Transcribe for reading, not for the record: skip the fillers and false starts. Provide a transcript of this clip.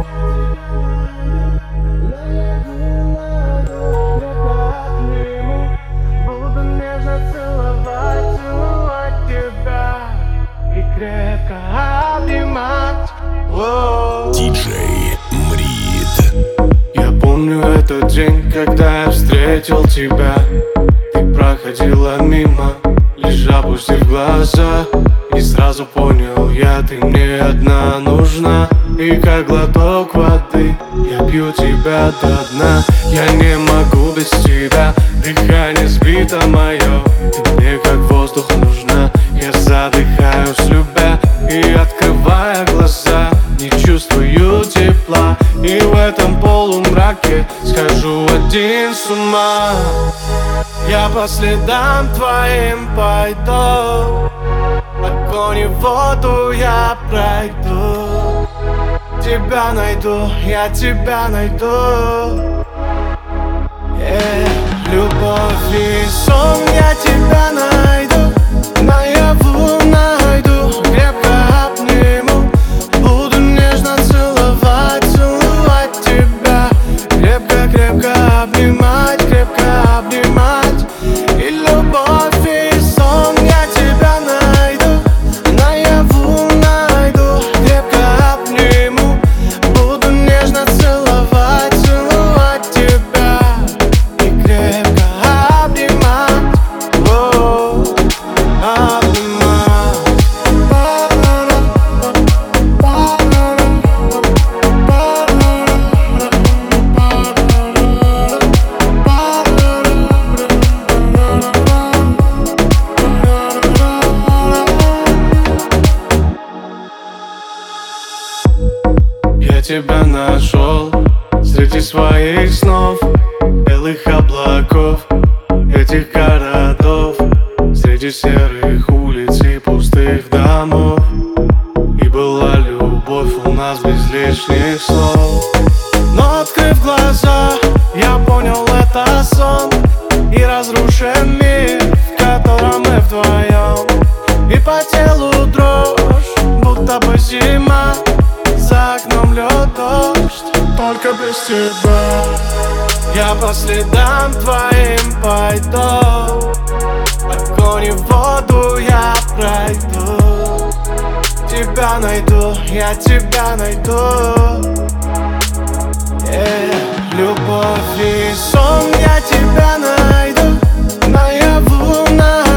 Буду нежно целовать, целовать тебя и крепко обнимать. Диджей Мрид. Я помню этот день, когда я встретил тебя. Ты проходила мимо, лишь опустив глаза. И сразу понял я, ты мне одна нужна. И как глоток воды я пью тебя до дна. Я не могу без тебя, дыхание сбито мое. Ты мне как воздух нужна, я задыхаюсь, любя. И открывая глаза, не чувствую тепла. И в этом полумраке схожу один с ума. Я по следам твоим пойду, огонь и воду я пройду. Тебя найду, я тебя найду. Любовь и сон, я тебя найду, наяву найду, крепко обниму. Буду нежно целовать, целовать тебя, крепко-крепко обнимать, крепко обнимать. И любовь и сон, я тебя найду, наяву найду, крепко обниму. Буду нежно целовать, целовать тебя и крепко обнимать, Я тебя нашел среди своих снов, белых облаков, этих городов, среди серых улиц и пустых домов. И была любовь у нас без лишних слов. Но открыв глаза, я понял, это сон. И разрушен мир, в котором мы вдвоем. И по телу дрожь, будто бы зима. За окном лед, дождь, только без тебя. Я по следам твоим пойду, огонь и воду я пройду. Тебя найду, я тебя найду. Любовь и сон, я тебя найду, наяву найду.